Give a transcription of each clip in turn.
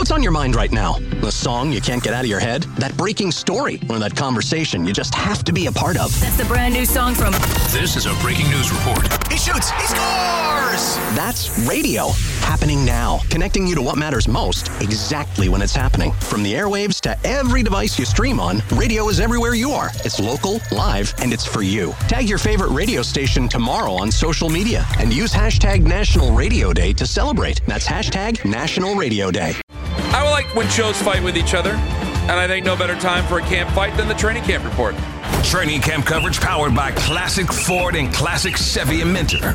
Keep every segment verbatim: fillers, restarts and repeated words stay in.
What's on your mind right now? The song you can't get out of your head? That breaking story? Or that conversation you just have to be a part of? That's the brand new song from... This is a breaking news report. He shoots! He scores! That's radio. Happening now. Connecting you to what matters most exactly when it's happening. From the airwaves to every device you stream on, radio is everywhere you are. It's local, live, and it's for you. Tag your favorite radio station tomorrow on social media and use hashtag National Radio Day to celebrate. That's hashtag National Radio Day. I would like when shows fight with each other, and I think no better time for a camp fight than the training camp report. Training camp coverage powered by Classic Ford and Classic Chevy and Mentor.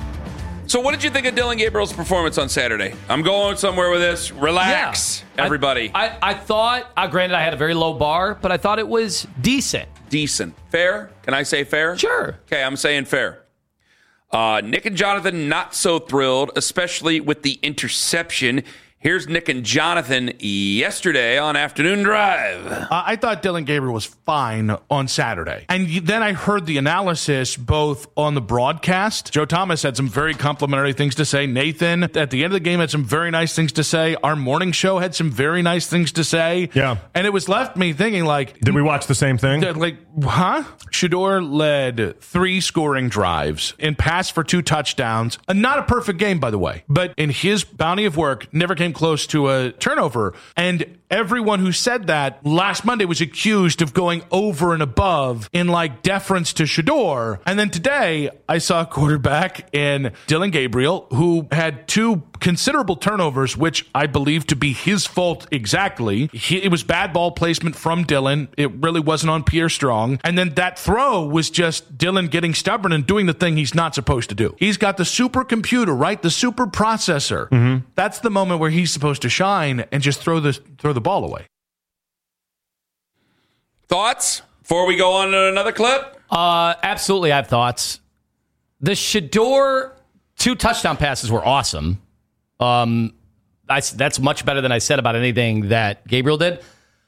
So what did you think of Dillon Gabriel's performance on Saturday? I'm going somewhere with this. Relax, yeah. everybody. I, I, I thought, uh, granted I had a very low bar, but I thought it was decent. Decent. Fair? Can I say fair? Sure. Okay, I'm saying fair. Uh, Nick and Jonathan not so thrilled, especially with the interception. Here's Nick and Jonathan yesterday on Afternoon Drive. Uh, I thought Dillon Gabriel was fine on Saturday. And then I heard the analysis both on the broadcast. Joe Thomas had some very complimentary things to say. Nathan, at the end of the game, had some very nice things to say. Our morning show had some very nice things to say. Yeah. And it was left me thinking, like... Did we watch the same thing? Like, huh? Shedeur led three scoring drives and passed for two touchdowns. Uh, not a perfect game, by the way. But in his bounty of work, never came close to a turnover. And everyone who said that last Monday was accused of going over and above in like deference to Shedeur. And then today I saw a quarterback in Dillon Gabriel who had two considerable turnovers, which I believe to be his fault exactly. He, it was bad ball placement from Dillon. It really wasn't on Pierre Strong. And then that throw was just Dillon getting stubborn and doing the thing he's not supposed to do. He's got the supercomputer, right? The super processor. Mm-hmm. That's the moment where he's supposed to shine and just throw the throw the ball away. Thoughts before we go on to another clip? Uh, absolutely, I have thoughts. The Shedeur two touchdown passes were awesome. Um, I, that's much better than I said about anything that Gabriel did.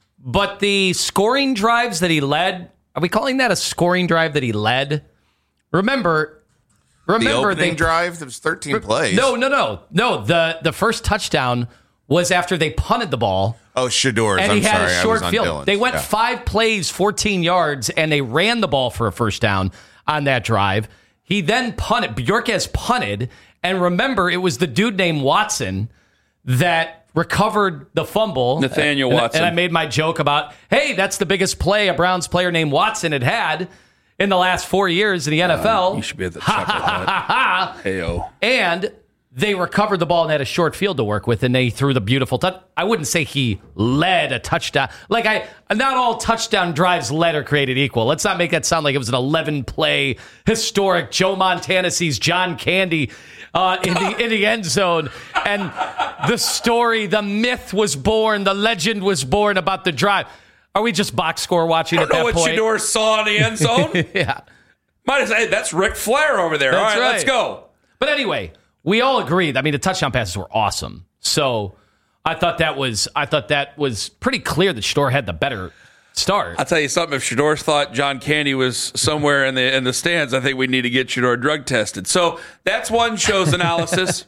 But the scoring drives that he led, are we calling that a scoring drive that he led? Remember, remember the opening they, drive. There was thirteen re- plays. No, no, no, no. The the first touchdown was after they punted the ball. Oh, Shedeur's. And I'm he had sorry, a short field. Dillon's. They went yeah. five plays, fourteen yards, and they ran the ball for a first down on that drive. He then punted. Bjorkes punted. And remember, it was the dude named Watson that recovered the fumble. Nathaniel and, Watson. And I made my joke about, hey, that's the biggest play a Browns player named Watson had had in the last four years in the N F L. Uh, you should be at the top of that. Hey-o. And they recovered the ball and had a short field to work with, and they threw the beautiful touch. I wouldn't say he led a touchdown. Like, I, not all touchdown drives led or created equal. Let's not make that sound like it was an eleven-play historic Joe Montana sees John Candy uh, in the in the end zone, and the story, the myth was born, the legend was born about the drive. Are we just box score watching I at don't know that what point? Shedeur saw in the end zone. Yeah. Might have said, that's Ric Flair over there. That's all right, right. let's go. But anyway, we all agreed. I mean, the touchdown passes were awesome. So I thought that was I thought that was pretty clear that Shedeur had the better start. I'll tell you something. If Shedeur thought John Candy was somewhere in the in the stands, I think we need to get Shedeur drug tested. So that's one show's analysis.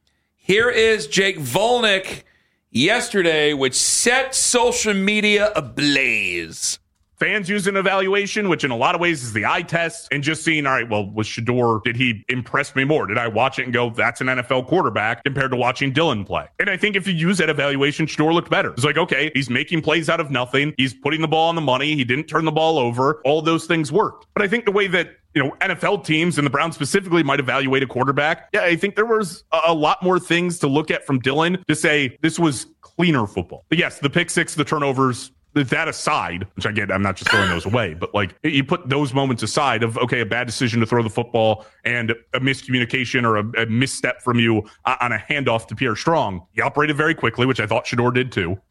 Here is Jake Volnick yesterday, which set social media ablaze. Fans use an evaluation, which in a lot of ways is the eye test, and just seeing, all right, well, was Shedeur, did he impress me more? Did I watch it and go, that's an N F L quarterback compared to watching Dillon play? And I think if you use that evaluation, Shedeur looked better. It's like, okay, he's making plays out of nothing. He's putting the ball on the money. He didn't turn the ball over. All those things worked. But I think the way that, you know, N F L teams and the Browns specifically might evaluate a quarterback, yeah, I think there was a, a lot more things to look at from Dillon to say this was cleaner football. But yes, the pick six, the turnovers, that aside, which I get, I'm not just throwing those away, but like you put those moments aside of, okay, a bad decision to throw the football and a miscommunication or a, a misstep from you on a handoff to Pierre Strong. He operated very quickly, which I thought Shedeur did too.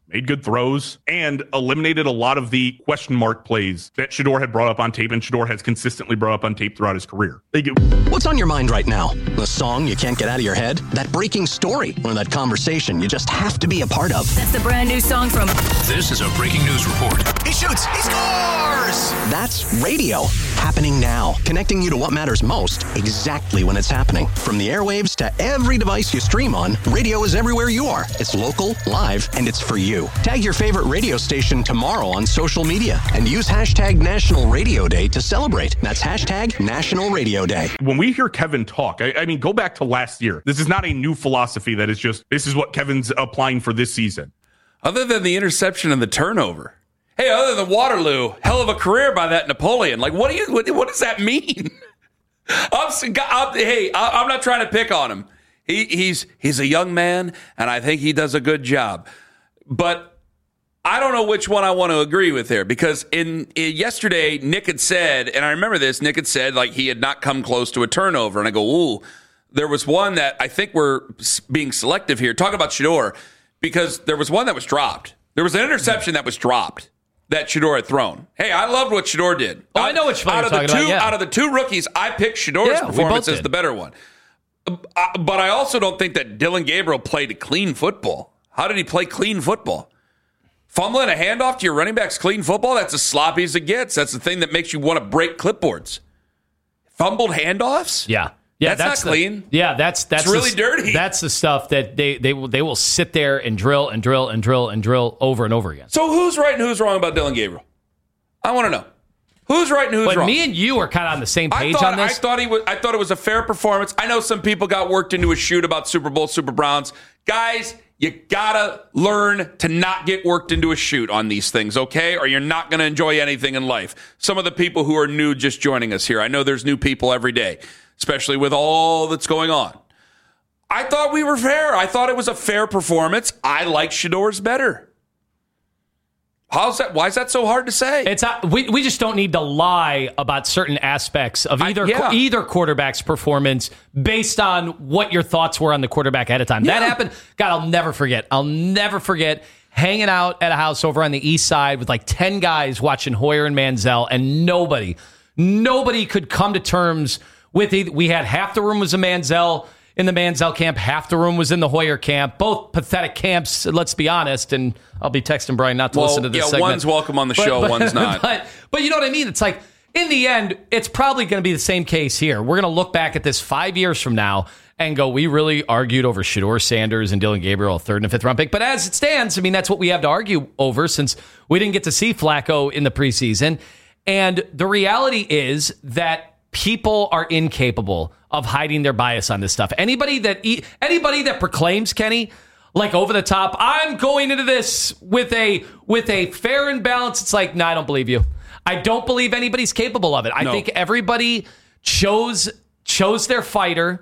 made good throws, and eliminated a lot of the question mark plays that Shedeur had brought up on tape, and Shedeur has consistently brought up on tape throughout his career. They get- What's on your mind right now? The song you can't get out of your head? That breaking story? Or that conversation you just have to be a part of? That's the brand new song from... This is a breaking news report. He shoots. He scores. That's radio. Happening now. Connecting you to what matters most exactly when it's happening. From the airwaves to every device you stream on, radio is everywhere you are. It's local, live, and it's for you. Tag your favorite radio station tomorrow on social media and use hashtag National Radio Day to celebrate. That's hashtag National Radio Day. When we hear Kevin talk, I, I mean, go back to last year. This is not a new philosophy that is just, this is what Kevin's applying for this season. Other than the interception and the turnover. Hey, other than Waterloo, hell of a career by that Napoleon. Like, what do you? What, what does that mean? I'm, I'm, hey, I'm not trying to pick on him. He, he's he's a young man, and I think he does a good job. But I don't know which one I want to agree with there, because in, in yesterday, Nick had said, and I remember this, Nick had said like he had not come close to a turnover, and I go, ooh, there was one that I think we're being selective here. Talk about Shedeur, because there was one that was dropped. There was an interception that was dropped that Shedeur had thrown. Hey, I loved what Shedeur did. Oh, I know what you're out of the talking two, about, yeah. Out of the two rookies, I picked Shedor's Yeah, we performance both as did. the better one. But I also don't think that Dylan Gabriel played clean football. How did he play clean football? Fumbling a handoff to your running back's clean football? That's as sloppy as it gets. That's the thing that makes you want to break clipboards. Fumbled handoffs? Yeah. Yeah, That's that's not the- clean. Yeah, that's that's It's really the, dirty. That's the stuff that they they will they will sit there and drill and drill and drill and drill over and over again. So who's right and who's wrong about Dylan Gabriel? I want to know. Who's right and who's But wrong? me and you are kind of on the same I page thought, on this. I thought he was. I thought it was a fair performance. I know some people got worked into a shoot about Super Bowl, Super Browns. Guys, you gotta learn to not get worked into a shoot on these things, okay? Or you're not going to enjoy anything in life. Some of the people who are new just joining us here, I know there's new people every day, especially with all that's going on. I thought we were fair. I thought it was a fair performance. I like Shedeur's better. How's that? Why is that so hard to say? It's uh, we we just don't need to lie about certain aspects of either I, yeah. either quarterback's performance based on what your thoughts were on the quarterback ahead of time. Yeah. That happened. God, I'll never forget. I'll never forget hanging out at a house over on the east side with like ten guys watching Hoyer and Manziel, and nobody, nobody could come to terms with it. We had half the room was a Manziel in the Manziel camp, half the room was in the Hoyer camp. Both pathetic camps, let's be honest. And I'll be texting Brian not to well, listen to this yeah, segment. one's welcome on the But- show, but- one's not. But, but you know what I mean? It's like, in the end, it's probably going to be the same case here. We're going to look back at this five years from now and go, we really argued over Shedeur Sanders and Dylan Gabriel, a third and fifth round pick. But as it stands, I mean, that's what we have to argue over since we didn't get to see Flacco in the preseason. And the reality is that people are incapable of hiding their bias on this stuff. Anybody that anybody that proclaims, Kenny, like over the top, I'm going into this with a with a fair and balanced, it's like, no, nah, I don't believe you. I don't believe anybody's capable of it. I No. think everybody chose chose their fighter,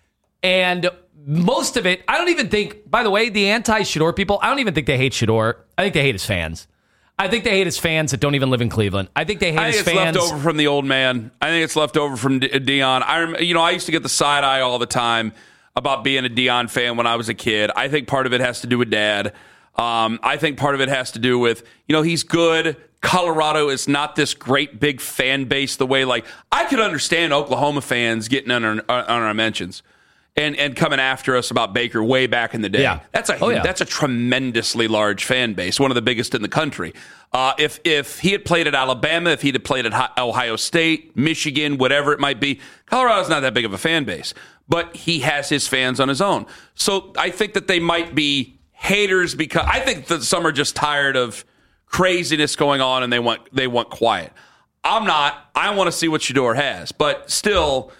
and most of it, I don't even think, by the way, the anti-Shedeur people, I don't even think they hate Shedeur. I think they hate his fans. I think they hate his fans that don't even live in Cleveland. I think they hate I his think it's fans. left over from the old man. I think it's left over from De- Dion. I, rem- you know, I used to get the side eye all the time about being a Dion fan when I was a kid. I think part of it has to do with dad. Um, I think part of it has to do with, you know, he's good. Colorado is not this great big fan base the way, like, I could understand Oklahoma fans getting on our, on our mentions and, and coming after us about Baker way back in the day. Yeah. That's a Oh, yeah. that's a tremendously large fan base, one of the biggest in the country. Uh, if if he had played at Alabama, if he had played at Hi- Ohio State, Michigan, whatever it might be, Colorado's not that big of a fan base. But he has his fans on his own. So I think that they might be haters because I think that some are just tired of craziness going on and they want they want quiet. I'm not. I want to see what Shedeur has. But still,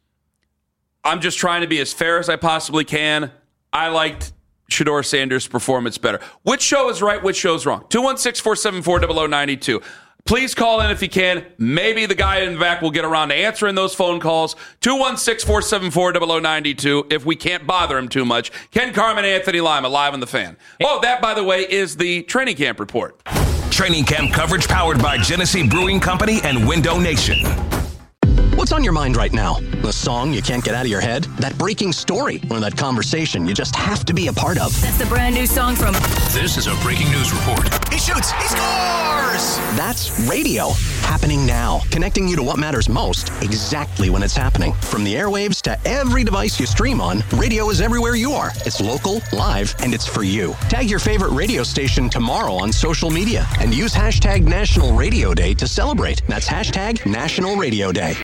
I'm just trying to be as fair as I possibly can. I liked Shedeur Sanders' performance better. Which show is right? Which show is wrong? two one six, four seven four, zero zero nine two. Please call in if you can. Maybe the guy in the back will get around to answering those phone calls. two one six, four seven four, zero zero nine two. If we can't bother him too much. Ken Carman, Anthony Lima, live on the Fan. Oh, that, by the way, is the training camp report. Training camp coverage powered by Genesee Brewing Company and Window Nation. What's on your mind right now? The song you can't get out of your head? That breaking story? Or that conversation you just have to be a part of? That's the brand new song from... This is a breaking news report. He shoots. He scores. That's radio. Happening now. Connecting you to what matters most exactly when it's happening. From the airwaves to every device you stream on, radio is everywhere you are. It's local, live, and it's for you. Tag your favorite radio station tomorrow on social media and use hashtag National Radio Day to celebrate. That's hashtag National Radio Day.